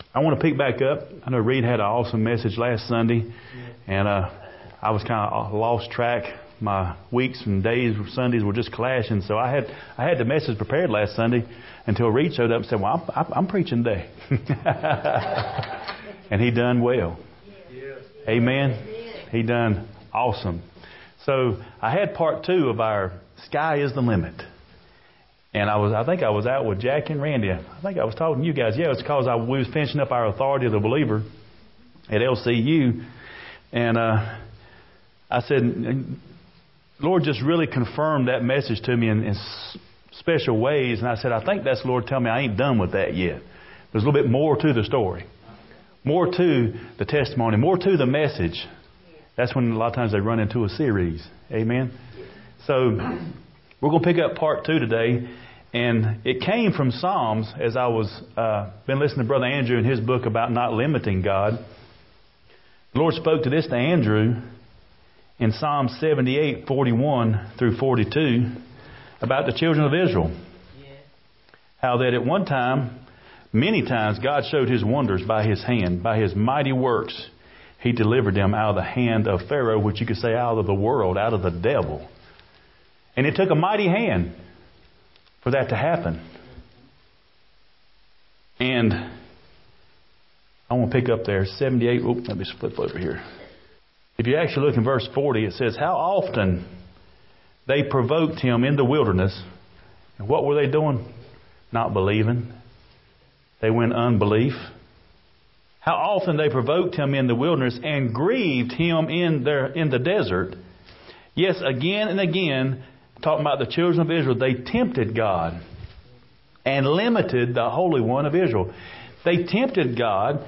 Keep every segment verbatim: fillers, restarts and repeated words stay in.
I want to pick back up. I know Reed had an awesome message last Sunday, and uh, I was kind of lost track. My weeks and days, Sundays were just clashing, so I had I had the message prepared last Sunday until Reed showed up and said, "Well, I'm, I'm preaching today," and he done well. Amen. He done awesome. So I had part two of our "Sky is the Limit." And I was, I think I was out with Jack and Randy. I think I was talking to you guys. Yeah, it's because I, we was finishing up our Authority of the Believer at L C U. And uh, I said, Lord just really confirmed that message to me in, in special ways. And I said, I think that's the Lord telling me I ain't done with that yet. There's a little bit more to the story. More to the testimony. More to the message. That's when a lot of times they run into a series. Amen. So we're going to pick up part two today, and it came from Psalms as I was uh, been listening to Brother Andrew in his book about not limiting God. The Lord spoke to this to Andrew in Psalm seventy-eight, forty-one through forty-two about the children of Israel. How that at one time, many times, God showed His wonders by His hand, by His mighty works. He delivered them out of the hand of Pharaoh, which you could say out of the world, out of the devil. And it took a mighty hand for that to happen. And I want to pick up there, seventy-eight. Oops, let me flip over here. If you actually look in verse forty, it says, how often they provoked him in the wilderness. And what were they doing? Not believing. They went unbelief. How often they provoked him in the wilderness and grieved him in their in the desert. Yes, again and again, talking about the children of Israel, they tempted God and limited the Holy One of Israel. They tempted God,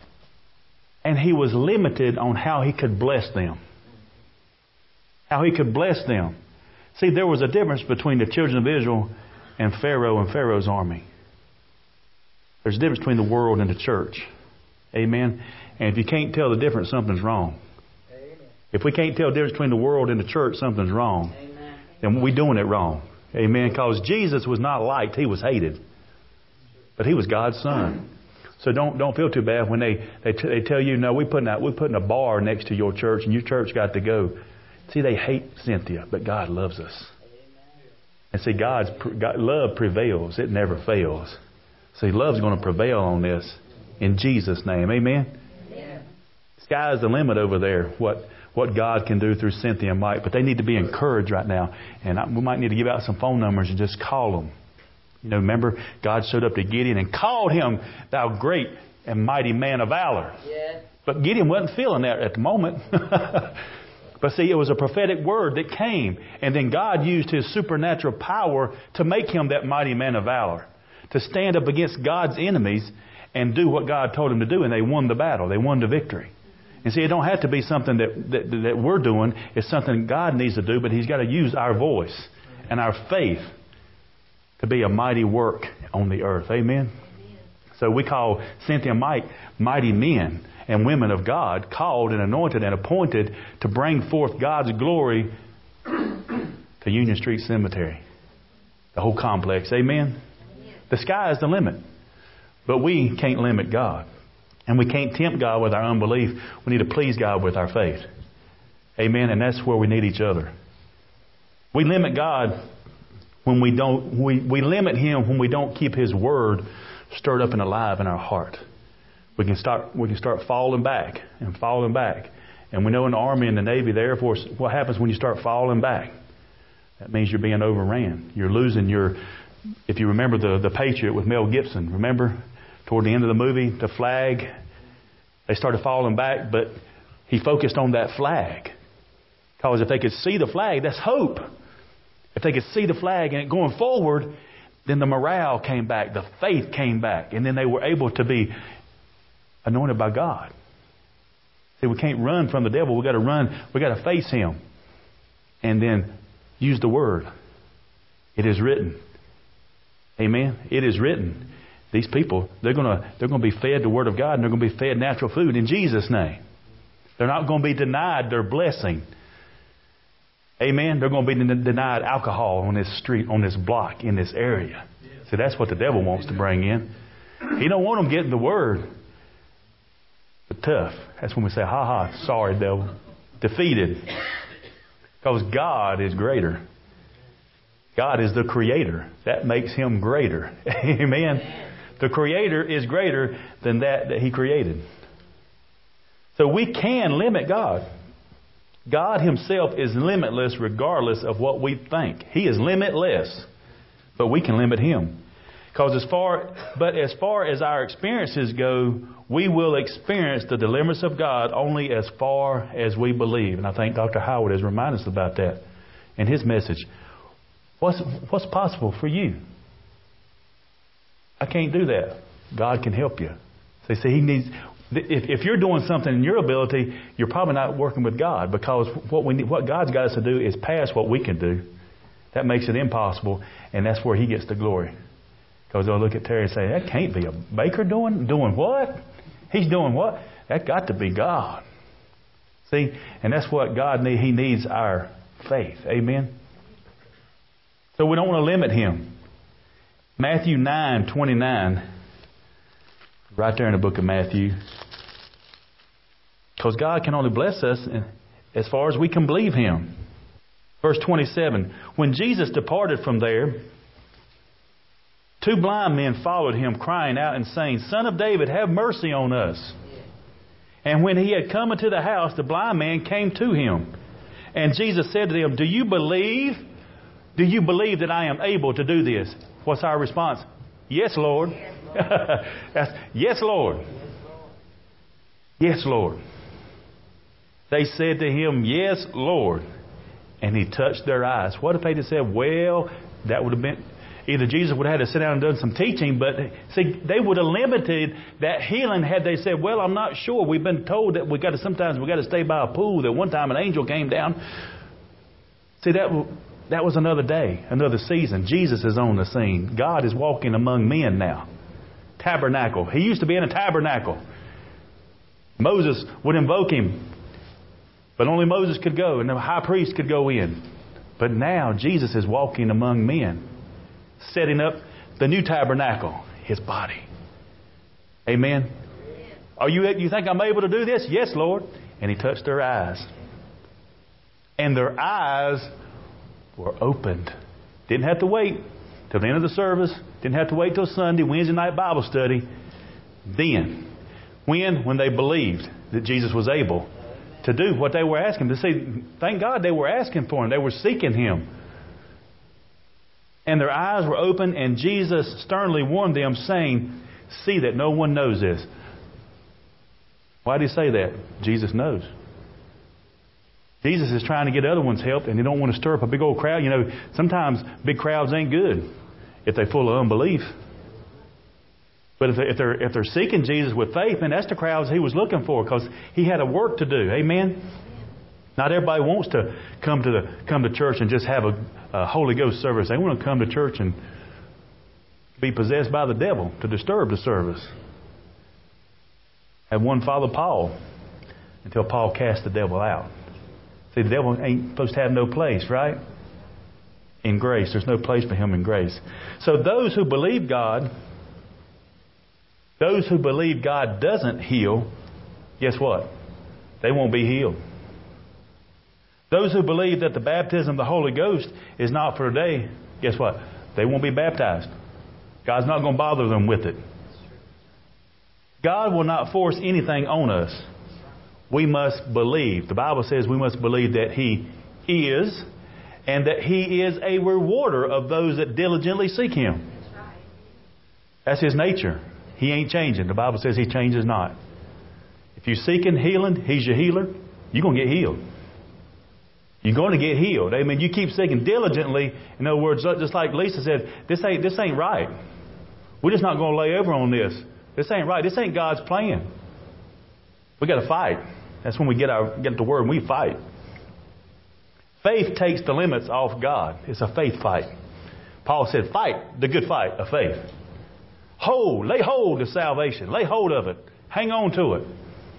and He was limited on how He could bless them. How He could bless them. See, there was a difference between the children of Israel and Pharaoh and Pharaoh's army. There's a difference between the world and the church. Amen. And if you can't tell the difference, something's wrong. Amen. If we can't tell the difference between the world and the church, something's wrong. Amen. Then we're doing it wrong. Amen. Because Jesus was not liked. He was hated. But He was God's Son. So don't don't feel too bad when they, they, t- they tell you, no, we're putting, a, we're putting a bar next to your church and your church got to go. See, they hate Cynthia, but God loves us. And see, God's God, love prevails. It never fails. See, love's going to prevail on this in Jesus' name. Amen? Amen. Sky's the limit over there, what what God can do through Cynthia and Mike. But they need to be encouraged right now. And I, we might need to give out some phone numbers and just call them. You know, remember, God showed up to Gideon and called him, thou great and mighty man of valor. Yeah. But Gideon wasn't feeling that at the moment. But see, it was a prophetic word that came. And then God used His supernatural power to make him that mighty man of valor. To stand up against God's enemies and do what God told him to do. And they won the battle. They won the victory. And see, it don't have to be something that, that, that we're doing. It's something God needs to do. But He's got to use our voice and our faith to be a mighty work on the earth. Amen? Amen. So we call Cynthia and Mike mighty men and women of God, called and anointed and appointed to bring forth God's glory to Union Street Cemetery. The whole complex. Amen? Amen. The sky is the limit. But we can't limit God. And we can't tempt God with our unbelief. We need to please God with our faith. Amen? And that's where we need each other. We limit God when we don't, we, we limit Him when we don't keep His word stirred up and alive in our heart. We can start, we can start falling back and falling back. And we know in the Army and the Navy, the Air Force, what happens when you start falling back? That means you're being overran. You're losing your, if you remember the, the Patriot with Mel Gibson, remember? Toward the end of the movie, the flag, they started falling back, but he focused on that flag. Because if they could see the flag, that's hope. If they could see the flag and it going forward, then the morale came back, the faith came back, and then they were able to be anointed by God. See, we can't run from the devil. We've got to run. We've got to face him. And then use the word. It is written. Amen. It is written. These people, they're going to they're going to be fed the Word of God, and they're going to be fed natural food in Jesus' name. They're not going to be denied their blessing. Amen. They're going to be denied alcohol on this street, on this block, in this area. So that's what the devil wants to bring in. He don't want them getting the Word. tough. That's when we say, ha ha, sorry, devil. Defeated. Because God is greater. God is the creator. That makes him greater. Amen. The creator is greater than that that he created. So we can limit God. God himself is limitless regardless of what we think. He is limitless. But we can limit him. Because as far, but as far as our experiences go, we will experience the deliverance of God only as far as we believe. And I think Doctor Howard has reminded us about that in his message. What's, what's possible for you? I can't do that. God can help you. So see, he needs. If, if you're doing something in your ability, you're probably not working with God, because what we need, what God's got us to do is past what we can do. That makes it impossible, and that's where he gets the glory. Because they'll look at Terry and say, that can't be a baker doing doing what? He's doing what? That got to be God. See, and that's what God needs. He needs our faith. Amen. So we don't want to limit him. Matthew nine twenty-nine, right there in the book of Matthew. Because God can only bless us as far as we can believe him. Verse twenty-seven, when Jesus departed from there, two blind men followed him, crying out and saying, Son of David, have mercy on us. And when he had come into the house, the blind man came to him. And Jesus said to them, Do you believe? Do you believe that I am able to do this? What's our response? Yes, Lord. That's, yes, Lord. Yes, Lord. They said to him, Yes, Lord. And he touched their eyes. What if they just said, well, that would have been... Either Jesus would have had to sit down and done some teaching, but see, they would have limited that healing had they said, well, I'm not sure. We've been told that we got to sometimes we got to stay by a pool. That one time an angel came down. See, that that was another day, another season. Jesus is on the scene. God is walking among men now. Tabernacle. He used to be in a tabernacle. Moses would invoke him, but only Moses could go, and the high priest could go in. But now Jesus is walking among men, setting up the new tabernacle, his body. Amen. Are you, you think I'm able to do this? Yes, Lord. And he touched their eyes. And their eyes were opened. Didn't have to wait till the end of the service. Didn't have to wait till Sunday, Wednesday night Bible study. Then, when? When they believed that Jesus was able to do what they were asking. To see, thank God they were asking for him. They were seeking him. And their eyes were open, and Jesus sternly warned them, saying, See that no one knows this. Why did he say that? Jesus knows. Jesus is trying to get other ones helped, and they don't want to stir up a big old crowd. You know, sometimes big crowds ain't good if they're full of unbelief. But if they're, if they're, if they're seeking Jesus with faith, then that's the crowds he was looking for, because he had a work to do. Amen? Not everybody wants to come to the come to church and just have a, a Holy Ghost service. They want to come to church and be possessed by the devil to disturb the service. Had one follow Paul until Paul cast the devil out. See, the devil ain't supposed to have no place, right? In grace. There's no place for him in grace. So those who believe God, those who believe God doesn't heal, guess what? They won't be healed. Those who believe that the baptism of the Holy Ghost is not for today, guess what? They won't be baptized. God's not going to bother them with it. God will not force anything on us. We must believe. The Bible says we must believe that He is, and that He is a rewarder of those that diligently seek Him. That's His nature. He ain't changing. The Bible says He changes not. If you're seeking healing, He's your healer. You're going to get healed. You're going to get healed. Amen. You keep seeking diligently. In other words, just like Lisa said, this ain't this ain't right. We're just not going to lay over on this. This ain't right. This ain't God's plan. We got to fight. That's when we get our get the word and we fight. Faith takes the limits off God. It's a faith fight. Paul said, fight the good fight of faith. Hold, lay hold of salvation. Lay hold of it. Hang on to it.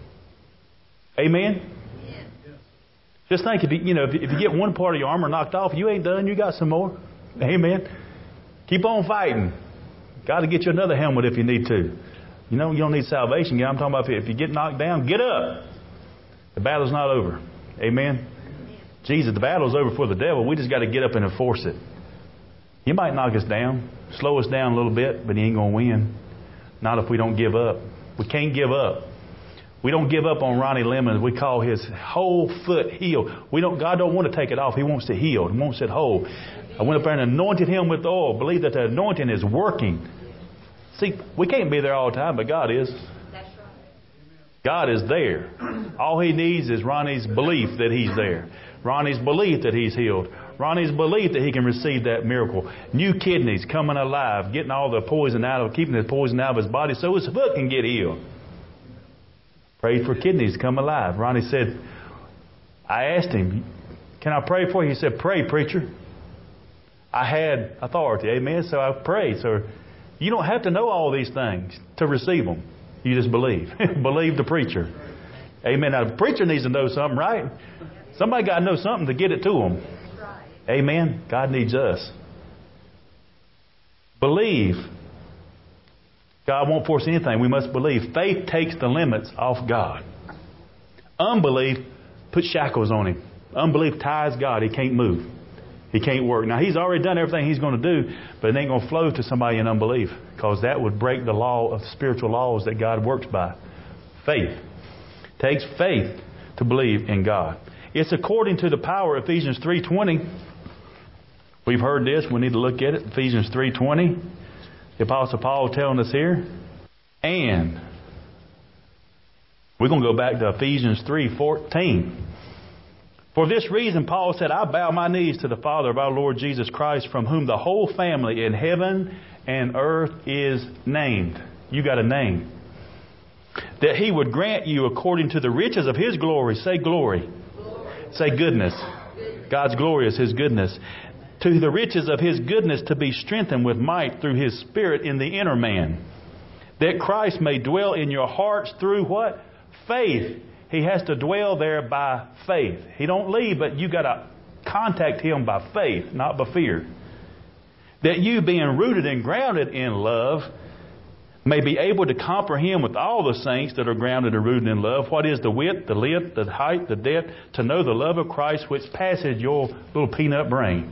Amen. Just think, if you, you know, if you get one part of your armor knocked off, you ain't done. You got some more. Amen. Keep on fighting. Got to get you another helmet if you need to. You know, you don't need salvation. I'm talking about if you get knocked down, get up. The battle's not over. Amen? Jesus, the battle's over for the devil. We just got to get up and enforce it. He might knock us down, slow us down a little bit, but he ain't going to win. Not if we don't give up. We can't give up. We don't give up on Ronnie Lemon. We call his whole foot healed. We don't. God don't want to take it off. He wants it healed. He wants it whole. I went up there and anointed him with oil. Believe that the anointing is working. See, we can't be there all the time, but God is. God is there. All he needs is Ronnie's belief that he's there. Ronnie's belief that he's healed. Ronnie's belief that he can receive that miracle. New kidneys coming alive, getting all the poison out of, keeping the poison out of his body so his foot can get healed. Prayed for kidneys to come alive. Ronnie said, I asked him, can I pray for you? He said, pray, preacher. I had authority. Amen. So I prayed. So you don't have to know all these things to receive them. You just believe. Believe the preacher. Amen. Now the preacher needs to know something, right? Somebody got to know something to get it to them. Amen. God needs us. Believe. God won't force anything. We must believe. Faith takes the limits off God. Unbelief puts shackles on him. Unbelief ties God. He can't move. He can't work. Now, he's already done everything he's going to do, but it ain't going to flow to somebody in unbelief, because that would break the law of spiritual laws that God works by. Faith. Takes faith to believe in God. It's according to the power, Ephesians three twenty. We've heard this. We need to look at it. Ephesians three twenty. The Apostle Paul telling us here. And we're going to go back to Ephesians three fourteen. For this reason, Paul said, I bow my knees to the Father of our Lord Jesus Christ, from whom the whole family in heaven and earth is named. You got a name. That he would grant you according to the riches of his glory. Say glory. Glory. Say goodness. Goodness. God's glory is his goodness. To the riches of his goodness, to be strengthened with might through his Spirit in the inner man. That Christ may dwell in your hearts through what? Faith. He has to dwell there by faith. He don't leave, but you got to contact him by faith, not by fear. That you, being rooted and grounded in love, may be able to comprehend with all the saints that are grounded and rooted in love what is the width, the length, the height, the depth, to know the love of Christ which passes your little peanut brain.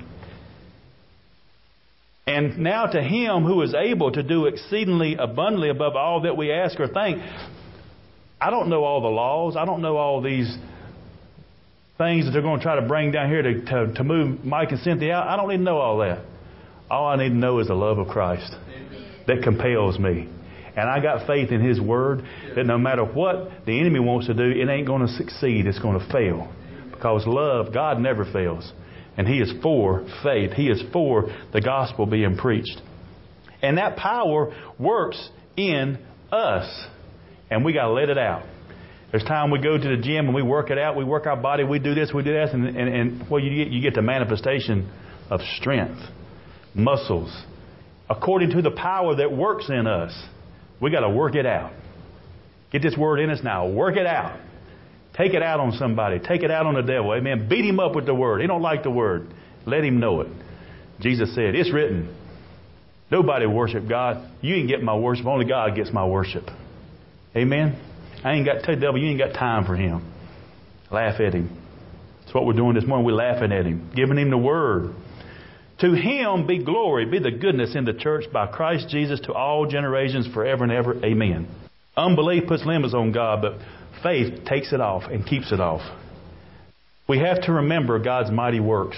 And now to him who is able to do exceedingly abundantly above all that we ask or think. I don't know all the laws. I don't know all these things that they're going to try to bring down here to, to, to move Mike and Cynthia out. I don't need to know all that. All I need to know is the love of Christ. Amen. That compels me. And I got faith in his word that no matter what the enemy wants to do, it ain't going to succeed. It's going to fail. Because love, God never fails. And he is for faith. He is for the gospel being preached. And that power works in us. And we got to let it out. There's time we go to the gym and we work it out. We work our body. We do this, we do that. And, and, and well, you get, you get the manifestation of strength, muscles, according to the power that works in us. We got to work it out. Get this word in us now. Work it out. Take it out on somebody. Take it out on the devil. Amen. Beat him up with the word. He don't like the word. Let him know it. Jesus said, it's written. Nobody worship God. You ain't get my worship. Only God gets my worship. Amen. I ain't got to tell the devil, you ain't got time for him. Laugh at him. That's what we're doing this morning. We're laughing at him. Giving him the word. To him be glory, be the goodness in the church by Christ Jesus to all generations forever and ever. Amen. Unbelief puts limits on God, but faith takes it off and keeps it off. We have to remember God's mighty works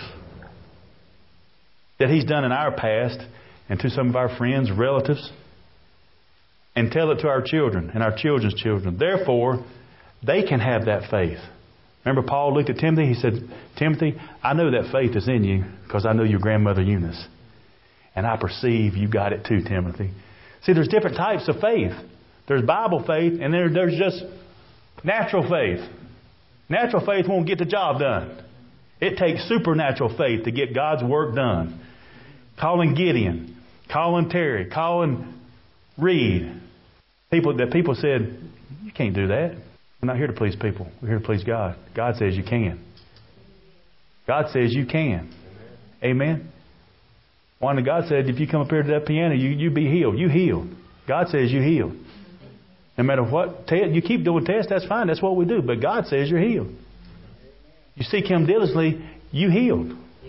that he's done in our past and to some of our friends, relatives, and tell it to our children and our children's children. Therefore, they can have that faith. Remember Paul looked at Timothy? He said, Timothy, I know that faith is in you because I know your grandmother Eunice. And I perceive you got it too, Timothy. See, there's different types of faith. There's Bible faith and there, there's just natural faith. Natural faith won't get the job done. It takes supernatural faith to get God's work done. Calling Gideon, calling Terry, calling Reed. People that people said, you can't do that. We're not here to please people. We're here to please God. God says you can. God says you can. Amen. One of God said, if you come up here to that piano, you, you be healed. You healed. God says you healed. No matter what te- you keep doing tests, that's fine. That's what we do. But God says you're healed. You seek Him diligently, you healed.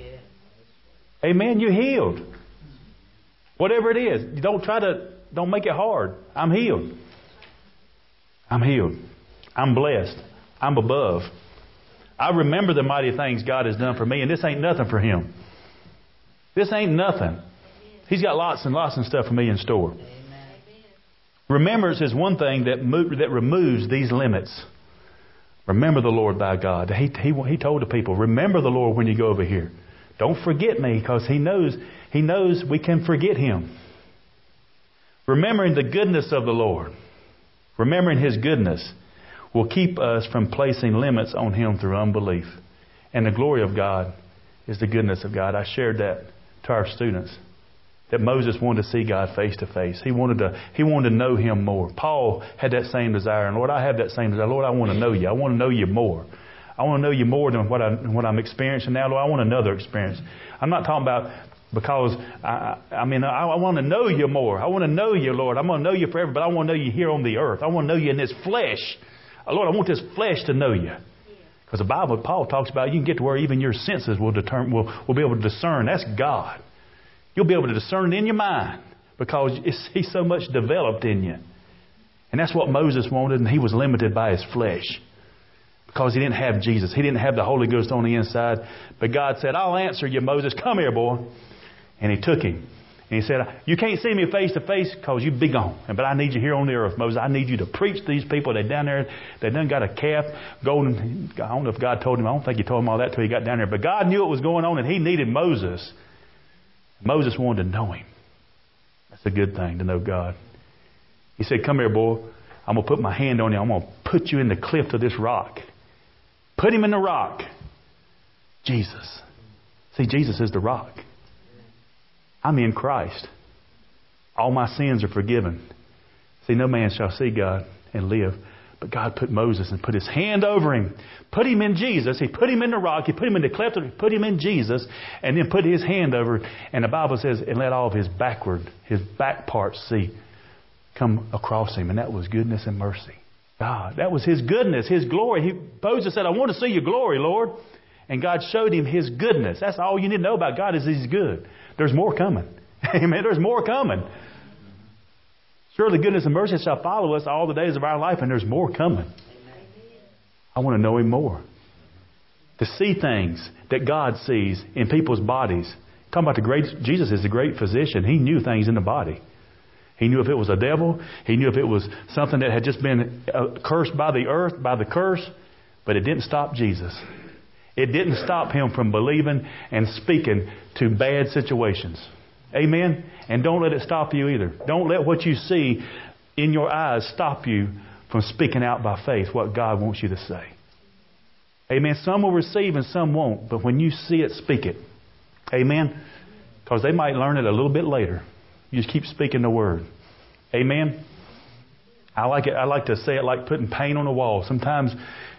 Amen. You healed. Whatever it is, you don't try to. Don't make it hard. I'm healed. I'm healed. I'm blessed. I'm above. I remember the mighty things God has done for me, and this ain't nothing for Him. This ain't nothing. He's got lots and lots of stuff for me in store. Amen. Remembrance is one thing that mo- that removes these limits. Remember the Lord thy God. He, he, he told the people, remember the Lord when you go over here. Don't forget me, because He knows, He knows we can forget Him. Remembering the goodness of the Lord, remembering His goodness, will keep us from placing limits on Him through unbelief. And the glory of God is the goodness of God. I shared that to our students, that Moses wanted to see God face to face. He wanted to, he wanted to know Him more. Paul had that same desire. And Lord, I have that same desire. Lord, I want to know You. I want to know You more. I want to know You more than what, I, what I'm experiencing now. Lord, I want another experience. I'm not talking about because, I, I mean, I, I want to know You more. I want to know You, Lord. I'm going to know You forever, but I want to know You here on the earth. I want to know You in this flesh. Lord, I want this flesh to know You. Because the Bible, Paul talks about, you can get to where even your senses will determine, will, will be able to discern. That's God. You'll be able to discern it in your mind because it's, He's so much developed in you. And that's what Moses wanted, and he was limited by his flesh because he didn't have Jesus. He didn't have the Holy Ghost on the inside. But God said, I'll answer you, Moses. Come here, boy. And He took him. And He said, you can't see me face to face because you'd be gone. But I need you here on the earth, Moses. I need you to preach to these people. They're down there. They done got a calf, golden. I don't know if God told him. I don't think He told him all that till he got down there. But God knew what was going on, and He needed Moses. Moses wanted to know Him. That's a good thing, to know God. He said, come here, boy. I'm going to put my hand on you. I'm going to put you in the cleft of this rock. Put him in the rock. Jesus. See, Jesus is the rock. I'm in Christ. All my sins are forgiven. See, no man shall see God and live. But God put Moses and put His hand over him. Put him in Jesus. He put him in the rock. He put him in the cleft. He put him in Jesus. And then put His hand over. And the Bible says, and let all of His backward, His back parts see, come across him. And that was goodness and mercy. God, that was His goodness, His glory. He, Moses said, I want to see Your glory, Lord. And God showed him His goodness. That's all you need to know about God is He's good. There's more coming. Amen. There's more coming. Surely goodness and mercy shall follow us all the days of our life, and there's more coming. Amen. I want to know Him more. To see things that God sees in people's bodies. Talking about the great, Jesus is the great physician. He knew things in the body. He knew if it was a devil. He knew if it was something that had just been uh, cursed by the earth, by the curse. But it didn't stop Jesus. It didn't stop Him from believing and speaking to bad situations. Amen? And don't let it stop you either. Don't let what you see in your eyes stop you from speaking out by faith what God wants you to say. Amen? Some will receive and some won't. But when you see it, speak it. Amen? Because they might learn it a little bit later. You just keep speaking the word. Amen? I like it. I like to say it like putting paint on the wall. Sometimes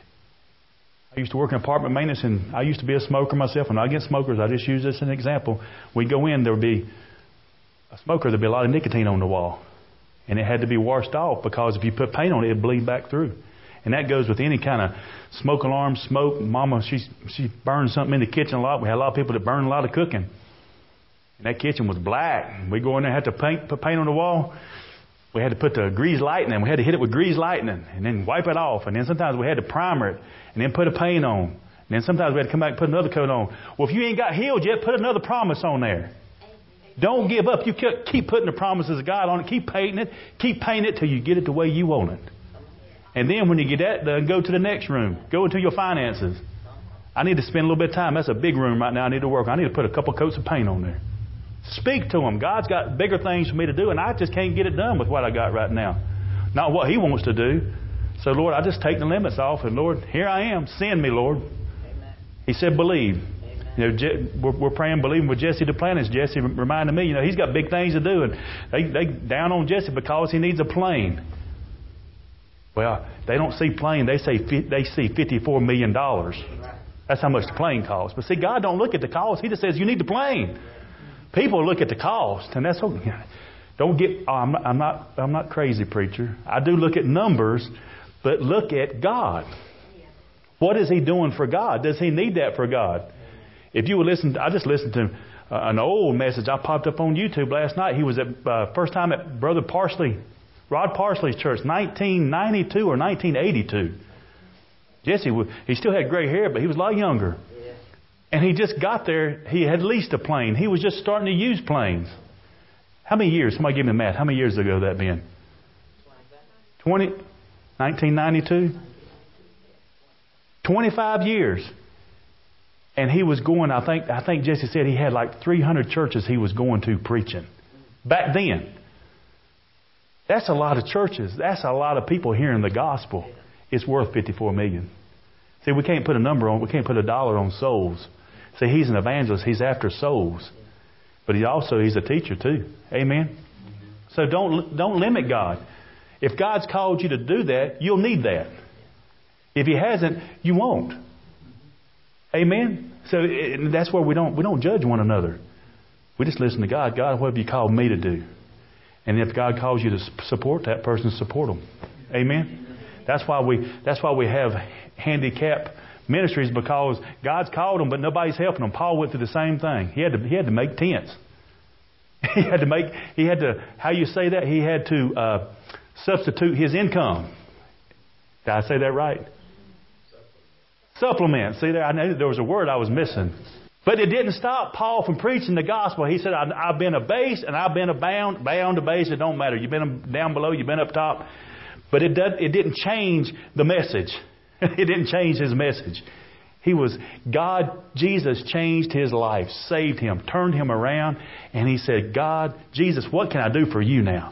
I used to work in apartment maintenance, and I used to be a smoker myself. I'm not against smokers. I just use this as an example. We'd go in, there would be a smoker, there'd be a lot of nicotine on the wall. And it had to be washed off because if you put paint on it, it'd bleed back through. And that goes with any kind of smoke alarm, smoke. Mama, she, she burned something in the kitchen a lot. We had a lot of people that burned a lot of cooking. And that kitchen was black. We go in there and had to paint, put paint on the wall. We had to put the grease lightning. We had to hit it with grease lightning and then wipe it off. And then sometimes we had to primer it and then put a paint on. And then sometimes we had to come back and put another coat on. Well, if you ain't got healed yet, put another promise on there. Don't give up. You keep putting the promises of God on it. Keep painting it. Keep painting it till you get it the way you want it. And then when you get that done, go to the next room. Go into your finances. I need to spend a little bit of time. That's a big room right now. I need to work. I need to put a couple coats of paint on there. Speak to Him. God's got bigger things for me to do, and I just can't get it done with what I got right now. Not what He wants to do. So, Lord, I just take the limits off, and Lord, here I am. Send me, Lord. Amen. He said, believe. Amen. You know, Je- we're, we're praying, believing with Jesse Duplantis. Jesse reminded me, you know, he's got big things to do, and they they down on Jesse because he needs a plane. Well, they don't see plane. They say they see fifty-four million dollars. That's how much the plane costs. But see, God don't look at the cost. He just says you need the plane. People look at the cost, and that's okay. Don't get, oh, I'm not, I'm not, I'm not crazy, preacher. I do look at numbers, but look at God. What is He doing for God? Does He need that for God? If you would listen, to, I just listened to uh, an old message I popped up on YouTube last night. He was at, uh, first time at Brother Parsley, Rod Parsley's church, nineteen ninety-two or nineteen eighty-two. Jesse, he still had gray hair, but he was a lot younger. And he just got there. He had leased a plane. He was just starting to use planes. How many years? Somebody give me the math. How many years ago that been? twenty, nineteen ninety-two? twenty-five years. And he was going, I think, I think Jesse said he had like three hundred churches he was going to preaching. Back then. That's a lot of churches. That's a lot of people hearing the gospel. It's worth fifty-four million. See, we can't put a number on, we can't put a dollar on souls. See, he's an evangelist. He's after souls. But he also, he's a teacher too. Amen? So don't, don't limit God. If God's called you to do that, you'll need that. If He hasn't, you won't. Amen? So it, that's where we don't, we don't judge one another. We just listen to God. God, what have you called me to do? And if God calls you to support that person, support them. Amen? That's why we, that's why we have handicap ministries, because God's called them, but nobody's helping them. Paul went through the same thing. He had to, he had to make tents. He had to make, he had to, how you say that? He had to uh, substitute his income. Did I say that right? Supplement. Supplement. See, there, I knew there was a word I was missing. But it didn't stop Paul from preaching the gospel. He said, I, I've been abased and I've been abound, bound, abased. It don't matter. You've been down below, you've been up top. But it, does, it didn't change the message. It didn't change his message. He was, God, Jesus changed his life, saved him, turned him around. And he said, God, Jesus, what can I do for you now?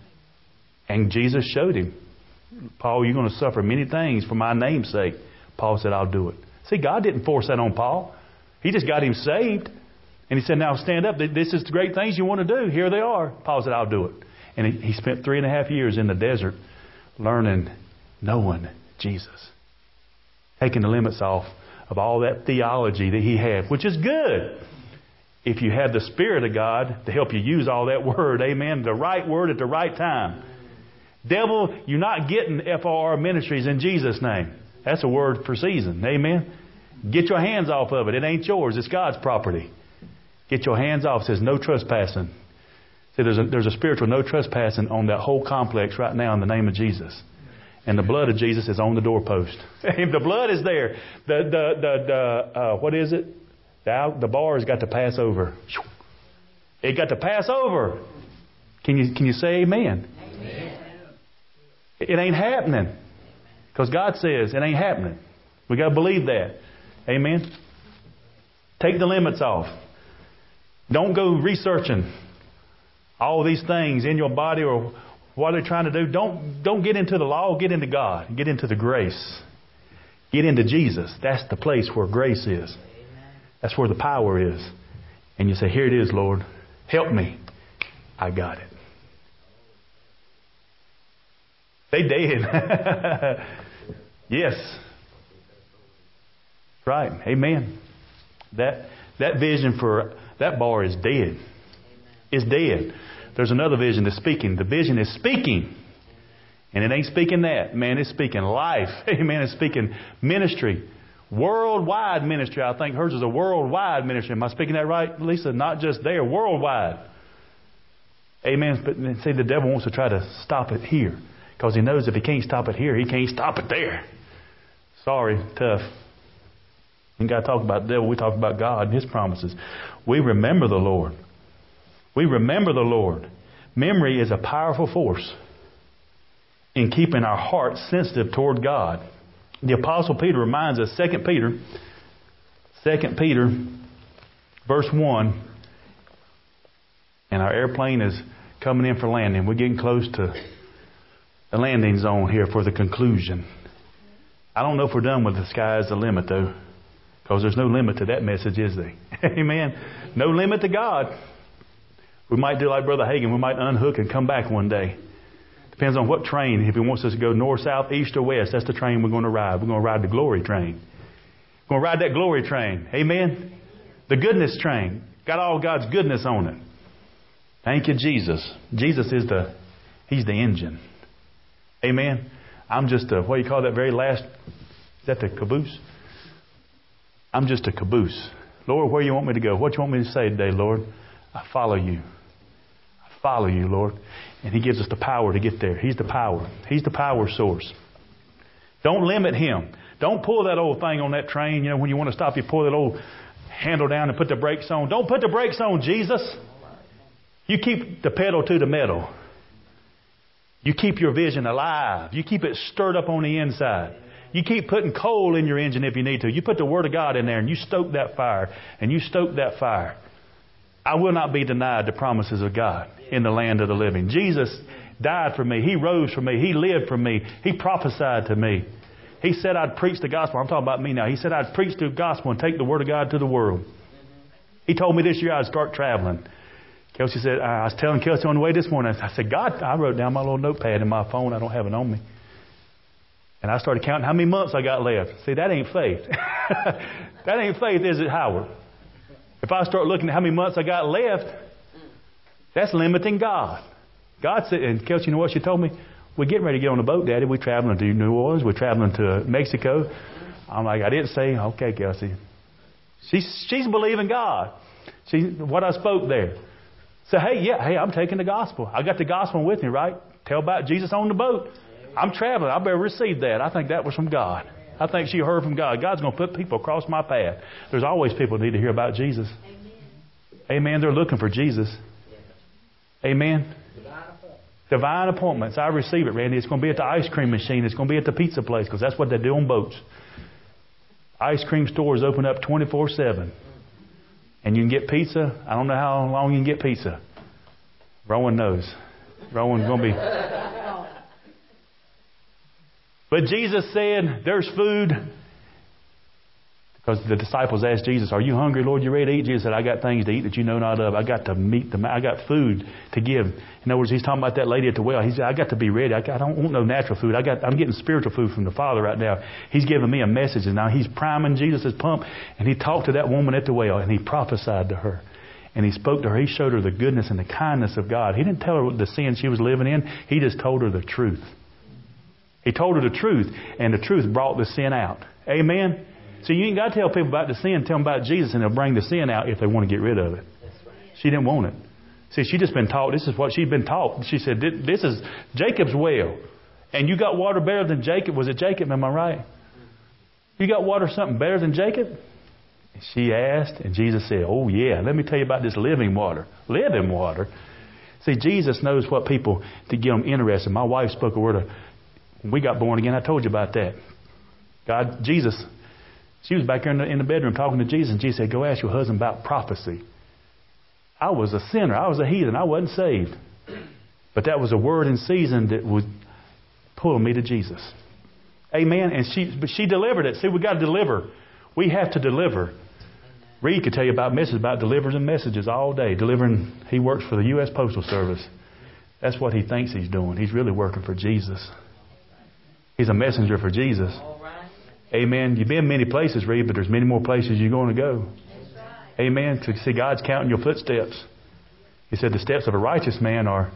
And Jesus showed him, Paul, you're going to suffer many things for my name's sake. Paul said, I'll do it. See, God didn't force that on Paul. He just got him saved. And he said, now stand up. This is the great things you want to do. Here they are. Paul said, I'll do it. And he, he spent three and a half years in the desert learning, knowing Jesus. Taking the limits off of all that theology that he had, which is good. If you have the Spirit of God to help you use all that word, amen, the right word at the right time. Devil, you're not getting F O R Ministries in Jesus' name. That's a word for season. Amen. Get your hands off of it. It ain't yours. It's God's property. Get your hands off. It says no trespassing. See, there's a, there's a spiritual no trespassing on that whole complex right now in the name of Jesus. And the blood of Jesus is on the doorpost. The blood is there. The the the, the uh, what is it? The, the bar has got to pass over. It got to pass over. Can you can you say amen? Amen. It ain't happening. Because God says it ain't happening. We got to believe that. Amen. Take the limits off. Don't go researching all these things in your body or what they're trying to do. Don't don't get into the law. Get into God. Get into the grace. Get into Jesus. That's the place where grace is. That's where the power is. And you say, here it is, Lord. Help me. I got it. They did. Yes. Right. Amen. That that vision for that bar is dead. It's dead. There's another vision that's speaking. The vision is speaking. And it ain't speaking that. Man, it's speaking life. Amen. It's speaking ministry. Worldwide ministry. I think hers is a worldwide ministry. Am I speaking that right, Lisa? Not just there. Worldwide. Amen. But see, the devil wants to try to stop it here. Because he knows if he can't stop it here, he can't stop it there. Sorry, tough. We got to talk about the devil. We talk about God and His promises. We remember the Lord. We remember the Lord. Memory is a powerful force in keeping our hearts sensitive toward God. The Apostle Peter reminds us, Second Peter, Second Peter, verse one, and our airplane is coming in for landing. We're getting close to the landing zone here for the conclusion. I don't know if we're done with the sky is the limit, though, because there's no limit to that message, is there? Amen. No limit to God. We might do like Brother Hagin. We might unhook and come back one day. Depends on what train. If He wants us to go north, south, east, or west, that's the train we're going to ride. We're going to ride the glory train. We're going to ride that glory train. Amen. The goodness train. Got all God's goodness on it. Thank you, Jesus. Jesus is the, He's the engine. Amen. I'm just a, what do you call that very last, is that the caboose? I'm just a caboose. Lord, where you want me to go? What you want me to say today, Lord? I follow you. I follow you, Lord. And He gives us the power to get there. He's the power. He's the power source. Don't limit Him. Don't pull that old thing on that train. You know, when you want to stop, you pull that old handle down and put the brakes on. Don't put the brakes on, Jesus. You keep the pedal to the metal. You keep your vision alive. You keep it stirred up on the inside. You keep putting coal in your engine if you need to. You put the Word of God in there and you stoke that fire. And you stoke that fire. I will not be denied the promises of God in the land of the living. Jesus died for me. He rose for me. He lived for me. He prophesied to me. He said I'd preach the gospel. I'm talking about me now. He said I'd preach the gospel and take the Word of God to the world. He told me this year I'd start traveling. Kelsey said, I was telling Kelsey on the way this morning, I said, God, I wrote down my little notepad in my phone. I don't have it on me. And I started counting how many months I got left. See, that ain't faith. That ain't faith, is it, Howard? If I start looking at how many months I got left, that's limiting God. God said, and Kelsey, you know what she told me? We're getting ready to get on the boat, Daddy. We're traveling to New Orleans. We're traveling to Mexico. I'm like, I didn't say, okay, Kelsey. She's, she's believing God. She, what I spoke there. So, hey, yeah, hey, I'm taking the gospel. I got the gospel with me, right? Tell about Jesus on the boat. I'm traveling. I better receive that. I think that was from God. I think she heard from God. God's going to put people across my path. There's always people who need to hear about Jesus. Amen. Amen. They're looking for Jesus. Amen. Divine appointments. I receive it, Randy. It's going to be at the ice cream machine. It's going to be at the pizza place because that's what they do on boats. Ice cream stores open up twenty-four seven. And you can get pizza. I don't know how long you can get pizza. Rowan knows. Rowan's going to be... But Jesus said, there's food. Because the disciples asked Jesus, are you hungry, Lord? You ready to eat? Jesus said, I got things to eat that you know not of. I got to meet them. I got food to give. In other words, he's talking about that lady at the well. He said, I got to be ready. I, got, I don't want no natural food. I got, I'm getting spiritual food from the Father right now. He's giving me a message. And now he's priming Jesus' pump. And he talked to that woman at the well. And he prophesied to her. And he spoke to her. He showed her the goodness and the kindness of God. He didn't tell her the sin she was living in. He just told her the truth. He told her the truth. And the truth brought the sin out. Amen. So you ain't got to tell people about the sin. Tell them about Jesus and they'll bring the sin out if they want to get rid of it. She didn't want it. See, she just been taught. This is what she'd been taught. She said, this is Jacob's well. And you got water better than Jacob. Was it Jacob? Am I right? You got water something better than Jacob? She asked, and Jesus said, oh yeah, let me tell you about this living water. Living water. See, Jesus knows what people, to get them interested. My wife spoke a word of, when we got born again, I told you about that. God, Jesus... She was back there in the, in the bedroom talking to Jesus, and Jesus said, go ask your husband about prophecy. I was a sinner. I was a heathen. I wasn't saved. But that was a word in season that would pull me to Jesus. Amen. And she but she delivered it. See, we got to deliver. We have to deliver. Reed could tell you about messages, about delivers and messages all day. Delivering, he works for the U S Postal Service. That's what he thinks he's doing. He's really working for Jesus. He's a messenger for Jesus. Amen. You've been many places, Reed, but there's many more places you're going to go. Right. Amen. To see God's counting your footsteps. He said the steps of a righteous man are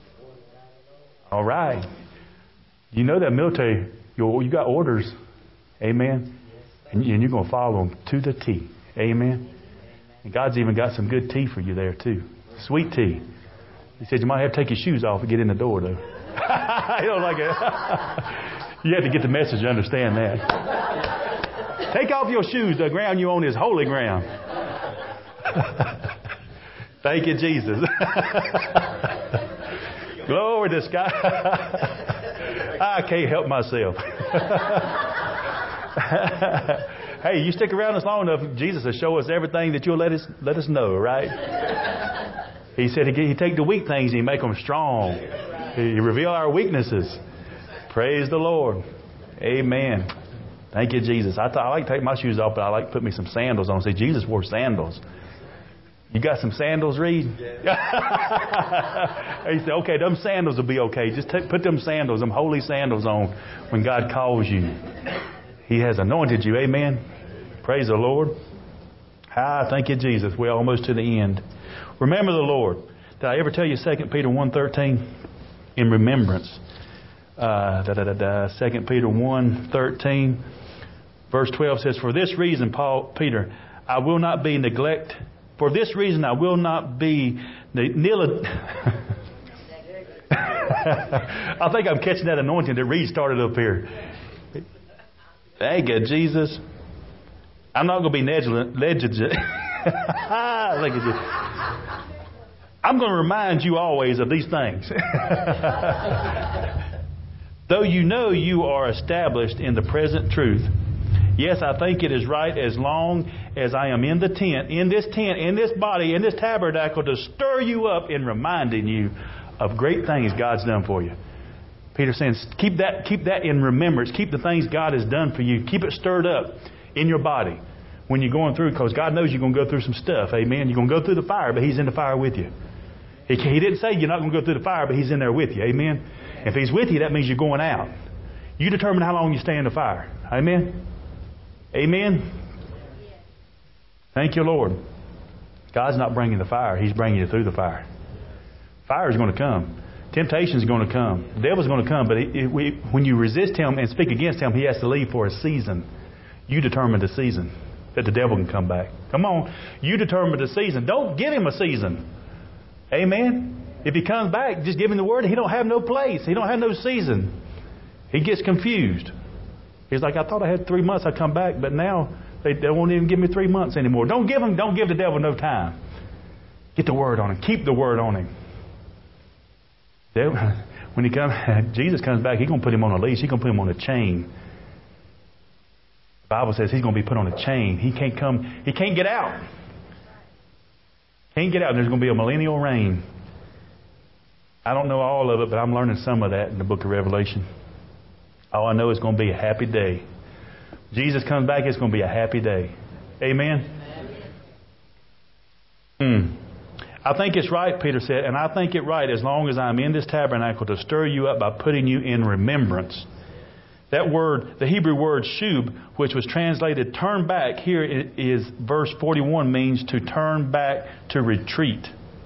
all right. You know that military, you you got orders. Amen. And you're going to follow them to the T. Amen. And God's even got some good tea for you there too. Sweet tea. He said you might have to take your shoes off to get in the door though. You don't like it. You have to get the message to understand that. Take off your shoes. The ground you're on is holy ground. Thank you, Jesus. Glory to God. I can't help myself. Hey, you stick around us long enough, Jesus will show us everything that you'll let us let us know, right? He said He take the weak things and He make them strong. He reveal our weaknesses. Praise the Lord. Amen. Thank you, Jesus. I, th- I like to take my shoes off, but I like to put me some sandals on. See, Jesus wore sandals. You got some sandals, Reed? Yeah. He said, okay, them sandals will be okay. Just take, put them sandals, them holy sandals on when God calls you. He has anointed you. Amen. Praise the Lord. Ah, thank you, Jesus. We're almost to the end. Remember the Lord. Did I ever tell you Second Peter one thirteen? In remembrance. Uh, da, da, da, da, Second Peter one thirteen. Verse twelve says, For this reason, Paul, Peter, I will not be neglect. For this reason, I will not be nil. I think I'm catching that anointing that Reed started up here. Thank you, Jesus. I'm not going to be negligent. Look at you. I'm going to remind you always of these things. Though you know you are established in the present truth. Yes, I think it is right as long as I am in the tent, in this tent, in this body, in this tabernacle, to stir you up in reminding you of great things God's done for you. Peter's saying, keep that, keep that in remembrance. Keep the things God has done for you. Keep it stirred up in your body when you're going through, because God knows you're going to go through some stuff. Amen. You're going to go through the fire, but He's in the fire with you. He, he didn't say you're not going to go through the fire, but He's in there with you. Amen. If He's with you, that means you're going out. You determine how long you stay in the fire. Amen. Amen. Thank you, Lord. God's not bringing the fire. He's bringing you through the fire. Fire is going to come. Temptation is going to come. The devil's going to come. But it, it, we, when you resist him and speak against him, he has to leave for a season. You determine the season that the devil can come back. Come on. You determine the season. Don't give him a season. Amen. If he comes back, just give him the word. He don't have no place. He don't have no season. He gets confused. He's like, I thought I had three months. I come back, but now they, they won't even give me three months anymore. Don't give him. Don't give the devil no time. Get the word on him. Keep the word on him. When he comes, Jesus comes back, He's going to put him on a leash. He's going to put him on a chain. The Bible says he's going to be put on a chain. He can't come. He can't get out. Can't get out. And there's going to be a millennial reign. I don't know all of it, but I'm learning some of that in the book of Revelation. All I know is going to be a happy day. Jesus comes back, it's going to be a happy day. Amen? Hmm. I think it's right, Peter said, and I think it right as long as I'm in this tabernacle to stir you up by putting you in remembrance. That word, the Hebrew word shub, which was translated turn back, here is verse forty-one, means to turn back, to retreat.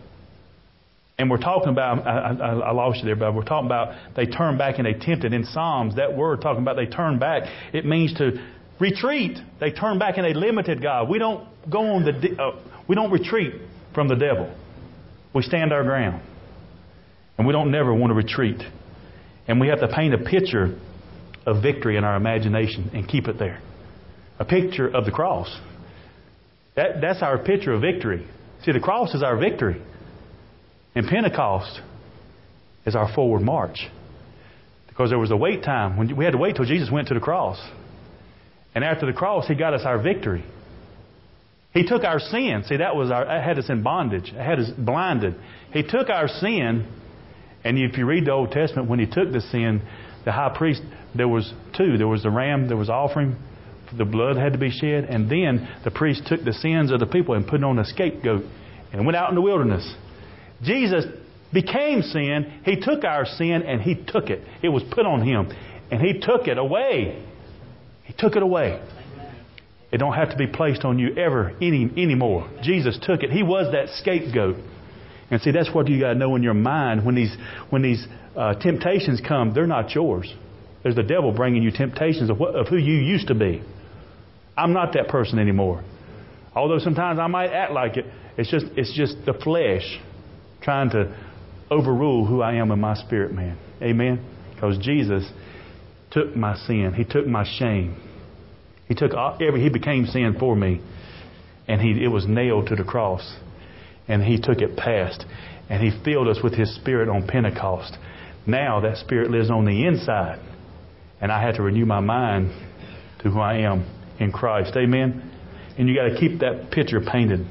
And we're talking about, I, I, I lost you there, but we're talking about they turn back and they tempted. In Psalms, that word talking about they turn back, it means to retreat. They turn back and they limited God. We don't go on the, uh, we don't retreat from the devil. We stand our ground. And we don't never want to retreat. And we have to paint a picture of victory in our imagination and keep it there. A picture of the cross. That, that's our picture of victory. See, the cross is our victory. And Pentecost is our forward march. Because there was a wait time. When we had to wait till Jesus went to the cross. And after the cross, He got us our victory. He took our sin. See, that was our, that had us in bondage. It had us blinded. He took our sin. And if you read the Old Testament, when He took the sin, the high priest, there was two. There was the ram, there was offering. The blood had to be shed. And then the priest took the sins of the people and put on a scapegoat. And went out in the wilderness. Jesus became sin. He took our sin and He took it. It was put on Him. And He took it away. He took it away. It don't have to be placed on you ever any anymore. Jesus took it. He was that scapegoat. And see, that's what you got to know in your mind. When these when these uh, temptations come, they're not yours. There's the devil bringing you temptations of, what, of who you used to be. I'm not that person anymore. Although sometimes I might act like it. It's just it's just the flesh trying to overrule who I am in my spirit, man. Amen? Because Jesus took my sin. He took my shame. He took every. He became sin for me, and he it was nailed to the cross, and He took it past, and He filled us with His Spirit on Pentecost. Now that Spirit lives on the inside, and I had to renew my mind to who I am in Christ. Amen. And you got to keep that picture painted.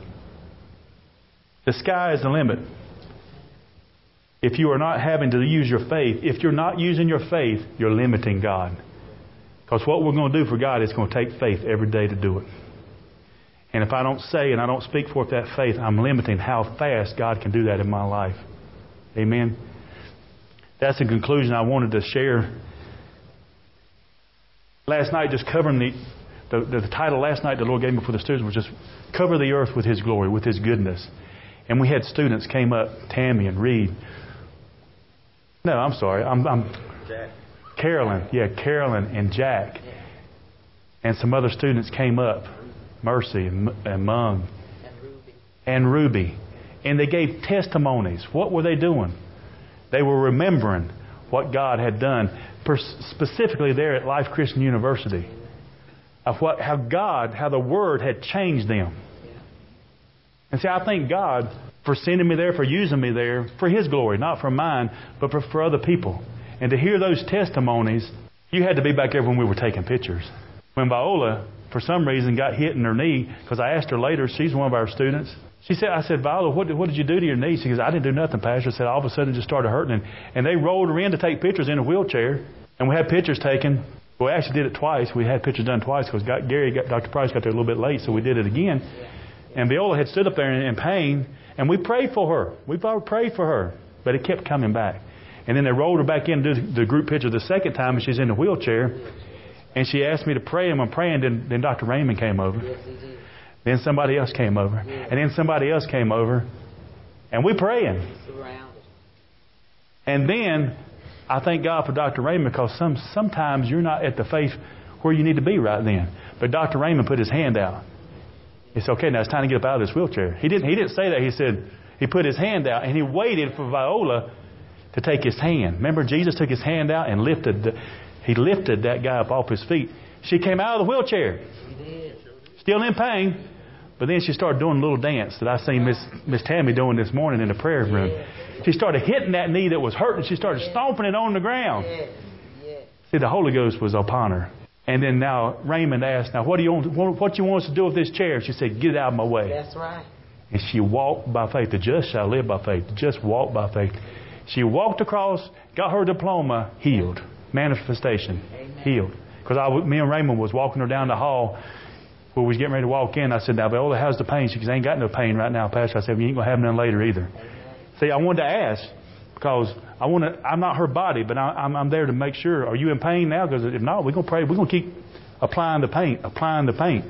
The sky is the limit. If you are not having to use your faith, if you're not using your faith, you're limiting God. Because what we're going to do for God is going to take faith every day to do it. And if I don't say and I don't speak forth that faith, I'm limiting how fast God can do that in my life. Amen. That's the conclusion I wanted to share. Last night, just covering the, the, the title last night the Lord gave me for the students was just cover the earth with His glory, with His goodness. And we had students came up, Tammy and Reed. No, I'm sorry. I'm, I'm Jack. Carolyn. Yeah, Carolyn and Jack. And some other students came up, Mercy and, and Mung. And Ruby. And Ruby. And they gave testimonies. What were they doing? They were remembering what God had done, specifically there at Life Christian University. Of what, how God, how the Word had changed them. And see, I thank God for sending me there, for using me there, for His glory, not for mine, but for, for other people. And to hear those testimonies, you had to be back there when we were taking pictures. When Viola, for some reason, got hit in her knee, because I asked her later, she's one of our students. She said, I said, Viola, what did, what did you do to your knee? She goes, I didn't do nothing, Pastor. I said, all of a sudden it just started hurting. And, and they rolled her in to take pictures in a wheelchair. And we had pictures taken. Well, we actually did it twice. We had pictures done twice because got, Gary, got, Doctor Price got there a little bit late, so we did it again. And Viola had stood up there in, in pain, and we prayed for her. We prayed for her, but it kept coming back. And then they rolled her back in to do the group picture the second time, and she's in the wheelchair. And she asked me to pray, and I'm praying. Then, then Doctor Raymond came over. Yes, he did. Then somebody else came over. And then somebody else came over. And we praying. Surrounded. And then I thank God for Doctor Raymond, because some sometimes you're not at the faith where you need to be right then. But Doctor Raymond put his hand out. He said, okay, now it's time to get up out of this wheelchair. He didn't, he didn't say that. He said, he put his hand out and he waited for Viola to take his hand. Remember, Jesus took his hand out and lifted, the, he lifted that guy up off his feet. She came out of the wheelchair. She did. Still in pain. But then she started doing a little dance that I seen Miss Miss Tammy doing this morning in the prayer room. She started hitting that knee that was hurting. She started stomping it on the ground. See, the Holy Ghost was upon her. And then now Raymond asked, now what do you want, what you want us to do with this chair? She said, get out of my way. That's right. And she walked by faith. The just shall live by faith. The just walk by faith. She walked across, got her diploma, healed. Manifestation, Amen. Healed. Because I, me and Raymond was walking her down the hall where we was getting ready to walk in. I said, now, Viola, how's the pain? She goes, I ain't got no pain right now, Pastor. I said, well, you ain't going to have none later either. Amen. See, I wanted to ask, because I want to, I'm not her body, but I, I'm, I'm there to make sure. Are you in pain now? Because if not, we're going to pray. We're going to keep applying the paint, applying the paint.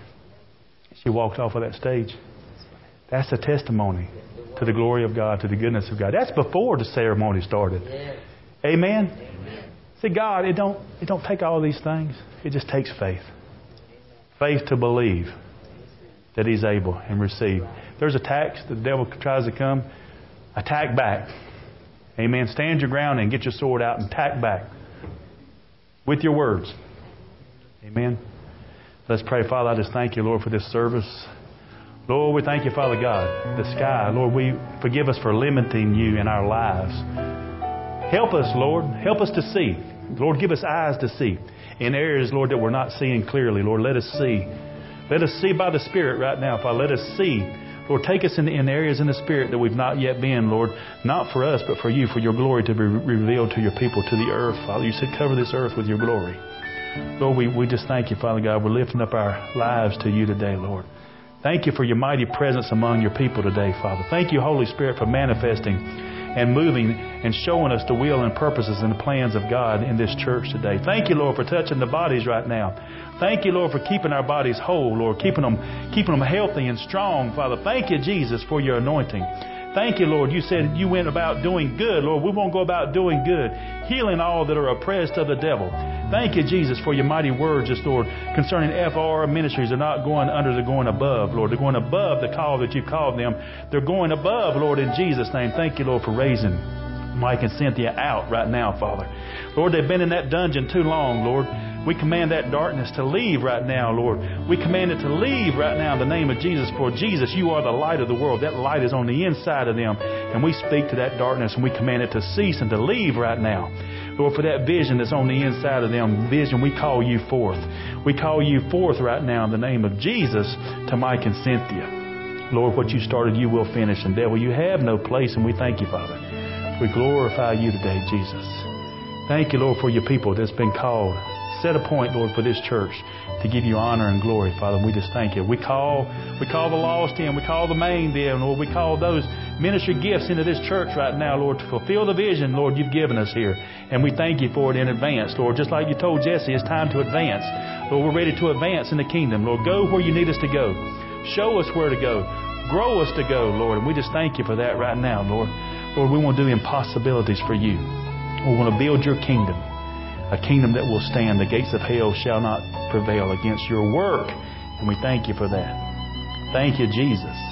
She walked off of that stage. That's a testimony to the glory of God, to the goodness of God. That's before the ceremony started. Amen? Amen. See, God, it don't, it don't take all these things. It just takes faith. Faith to believe that He's able and receive. There's attacks. The devil tries to come. Attack back. Amen. Stand your ground and get your sword out and attack back with your words. Amen. Let's pray. Father, I just thank you, Lord, for this service. Lord, we thank you, Father God, the sky. Lord, we forgive us for limiting you in our lives. Help us, Lord. Help us to see. Lord, give us eyes to see in areas, Lord, that we're not seeing clearly. Lord, let us see. Let us see by the Spirit right now, Father. Let us see. Lord, take us in, in areas in the Spirit that we've not yet been, Lord. Not for us, but for you, for your glory to be re- revealed to your people, to the earth, Father. You said cover this earth with your glory. Lord, we, we just thank you, Father God. We're lifting up our lives to you today, Lord. Thank you for your mighty presence among your people today, Father. Thank you, Holy Spirit, for manifesting and moving and showing us the will and purposes and the plans of God in this church today. Thank you, Lord, for touching the bodies right now. Thank you, Lord, for keeping our bodies whole, Lord, keeping them, keeping them healthy and strong, Father. Thank you, Jesus, for your anointing. Thank you, Lord. You said you went about doing good. Lord, we won't go about doing good, healing all that are oppressed of the devil. Thank you, Jesus, for your mighty words, just, Lord, concerning F R ministries. They're not going under, they're going above, Lord. They're going above the call that you've called them. They're going above, Lord, in Jesus' name. Thank you, Lord, for raising Mike and Cynthia out right now, Father. Lord, they've been in that dungeon too long, Lord. We command that darkness to leave right now, Lord. We command it to leave right now in the name of Jesus. For Jesus, you are the light of the world. That light is on the inside of them. And we speak to that darkness and we command it to cease and to leave right now. Lord, for that vision that's on the inside of them, vision, we call you forth. We call you forth right now in the name of Jesus to Mike and Cynthia. Lord, what you started, you will finish. And devil, you have no place, and we thank you, Father. We glorify you today, Jesus. Thank you, Lord, for your people that's been called. Set a point, Lord, for this church to give you honor and glory, Father. We just thank you. We call we call the lost in. We call the main in, Lord. We call those ministry gifts into this church right now, Lord, to fulfill the vision, Lord, you've given us here. And we thank you for it in advance, Lord. Just like you told Jesse, it's time to advance. Lord, we're ready to advance in the kingdom. Lord, go where you need us to go. Show us where to go. Grow us to go, Lord. And we just thank you for that right now, Lord. Lord, we want to do impossibilities for you. We want to build your kingdom, a kingdom that will stand. The gates of hell shall not prevail against your work. And we thank you for that. Thank you, Jesus.